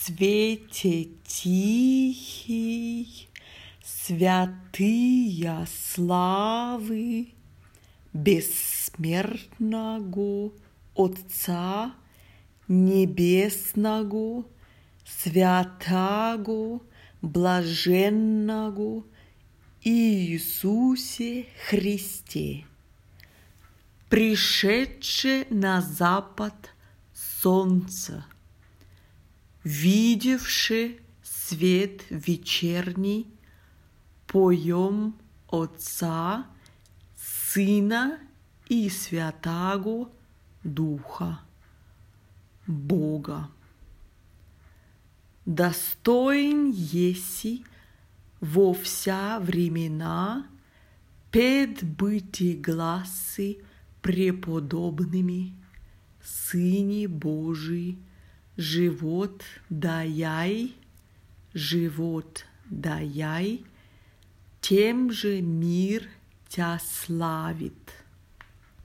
свете тихий, святыя славы бессмертного Отца Небесного, святаго, блаженного Иисусе Христе, пришедше на запад солнца, видевши свет вечерний, поем Отца, Сына и Святаго Духа Бога. Достоин еси во вся времена предбыти гласы преподобными, Сыне Божий, живот даяй, тем же мир тя славит.